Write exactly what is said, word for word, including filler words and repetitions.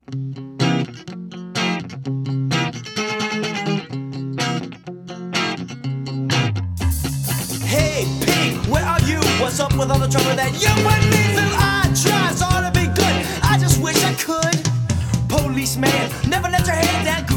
Hey, Pete, where are you? What's up with all the trouble that you put me through? I try so hard to be good, I just wish I could. Policeman, never let your head down.